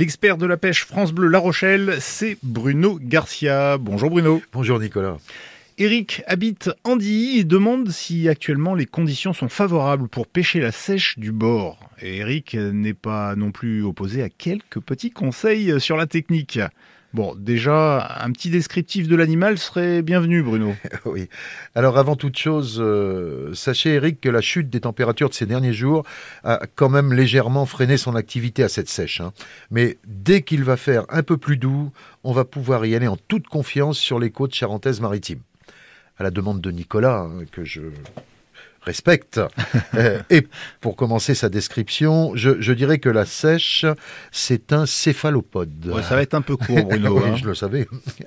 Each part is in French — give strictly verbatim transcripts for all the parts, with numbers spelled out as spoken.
L'expert de la pêche France Bleu La Rochelle, c'est Bruno Garcia. Bonjour Bruno. Bonjour Nicolas. Eric habite Andilly et demande si actuellement les conditions sont favorables pour pêcher la sèche du bord. Et Eric n'est pas non plus opposé à quelques petits conseils sur la technique. Bon, déjà, un petit descriptif de l'animal serait bienvenu, Bruno. Oui. Alors, avant toute chose, euh, sachez, Eric, que la chute des températures de ces derniers jours a quand même légèrement freiné son activité à cette sèche. Hein. Mais dès qu'il va faire un peu plus doux, on va pouvoir y aller en toute confiance sur les côtes charentaises-maritimes. À la demande de Nicolas, hein, que je respecte. euh, et pour commencer sa description, je, je dirais que la sèche, c'est un céphalopode. Ouais, ça va être un peu court, Bruno. Oui, hein. je le savais.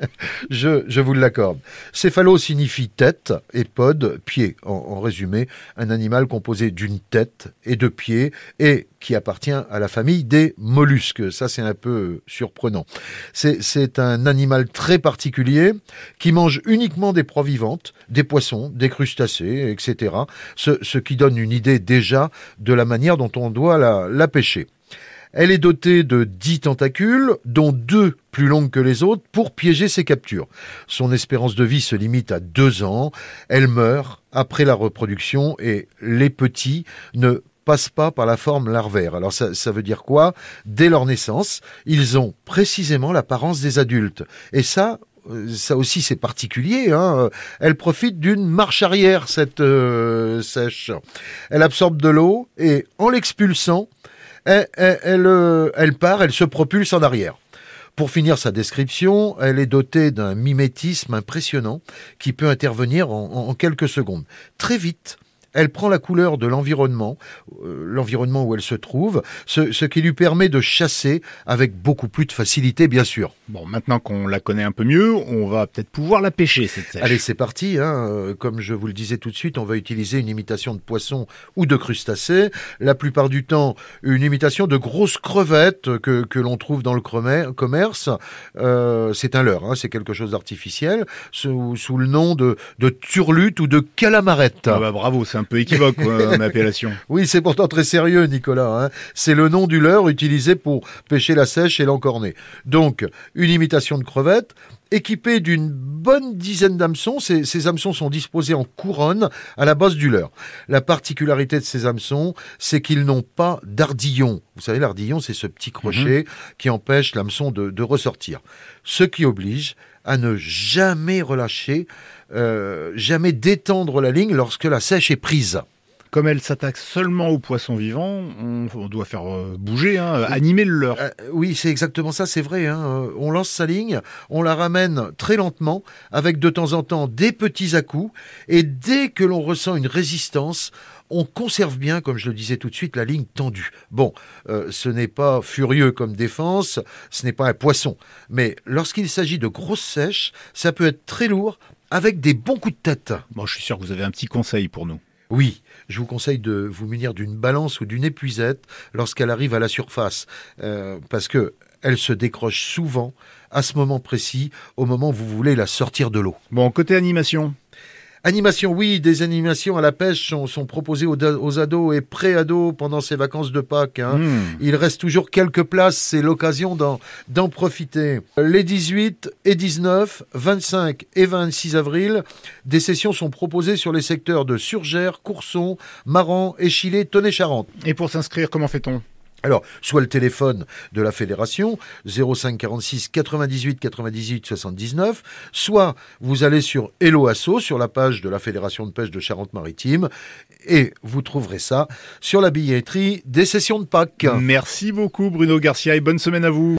je, je vous l'accorde. Céphalo signifie tête et pod, pied. En, en résumé, un animal composé d'une tête et de pieds et qui appartient à la famille des mollusques. Ça, c'est un peu surprenant. C'est, c'est un animal très particulier qui mange uniquement des proies vivantes, des poissons, des crustacés, et cetera. Ce, ce qui donne une idée déjà de la manière dont on doit la, la pêcher. Elle est dotée de dix tentacules, dont deux plus longues que les autres, pour piéger ses captures. Son espérance de vie se limite à deux ans. Elle meurt après la reproduction et les petits ne passent pas par la forme larvaire. Alors ça, ça veut dire quoi ? Dès leur naissance, ils ont précisément l'apparence des adultes. Et ça, ça aussi c'est particulier, hein. Elle profite d'une marche arrière, cette euh, sèche. Elle absorbe de l'eau et en l'expulsant, elle, elle, elle, elle part, elle se propulse en arrière. Pour finir sa description, elle est dotée d'un mimétisme impressionnant qui peut intervenir en, en, en quelques secondes. Très vite, elle prend la couleur de l'environnement, euh, l'environnement où elle se trouve, ce, ce qui lui permet de chasser avec beaucoup plus de facilité, bien sûr. Bon, maintenant qu'on la connaît un peu mieux, on va peut-être pouvoir la pêcher, cette sèche. Allez, c'est parti. Hein. Comme je vous le disais tout de suite, on va utiliser une imitation de poisson ou de crustacé. La plupart du temps, une imitation de grosses crevettes que, que l'on trouve dans le commerce. Euh, c'est un leurre, hein. C'est quelque chose d'artificiel, sous, sous le nom de, de turlute ou de calamarette. Ah bah bravo, c'est un peu équivoque, quoi, l'appellation. Oui, c'est pourtant très sérieux, Nicolas. Hein. C'est le nom du leurre utilisé pour pêcher la sèche et l'encornet. Donc, une imitation de crevette, équipée d'une bonne dizaine d'hameçons. Ces, ces hameçons sont disposés en couronne à la base du leurre. La particularité de ces hameçons, c'est qu'ils n'ont pas d'ardillon. Vous savez, l'ardillon, c'est ce petit crochet mmh. qui empêche l'hameçon de, de ressortir. Ce qui oblige à ne jamais relâcher, euh, jamais détendre la ligne lorsque la sèche est prise. Comme elle s'attaque seulement aux poissons vivants, on, on doit faire euh, bouger, hein, euh, animer le leurre. Euh, oui, c'est exactement ça, c'est vrai. Hein. Euh, on lance sa ligne, on la ramène très lentement, avec de temps en temps des petits à-coups, et dès que l'on ressent une résistance, on conserve bien, comme je le disais tout de suite, la ligne tendue. Bon, euh, ce n'est pas furieux comme défense, ce n'est pas un poisson. Mais lorsqu'il s'agit de grosses sèches, ça peut être très lourd, avec des bons coups de tête. Bon, je suis sûr que vous avez un petit conseil pour nous. Oui, je vous conseille de vous munir d'une balance ou d'une épuisette lorsqu'elle arrive à la surface, euh, parce que elle se décroche souvent à ce moment précis, au moment où vous voulez la sortir de l'eau. Bon, côté animation. Animation, oui, des animations à la pêche sont, sont proposées aux, aux ados et pré-ados pendant ces vacances de Pâques. Hein. Mmh. Il reste toujours quelques places, c'est l'occasion d'en, d'en profiter. Les dix-huit et dix-neuf, vingt-cinq et vingt-six avril, des sessions sont proposées sur les secteurs de Surgères, Courson, Maran, Échillé, Tonnet-Charente. Et pour s'inscrire, comment fait-on ? Alors, soit le téléphone de la fédération, zéro cinq quarante-six quatre-vingt-dix-huit quatre-vingt-dix-huit soixante-dix-neuf, soit vous allez sur Hello Asso, sur la page de la Fédération de pêche de Charente-Maritime, et vous trouverez ça sur la billetterie des sessions de Pâques. Merci beaucoup Bruno Garcia et bonne semaine à vous.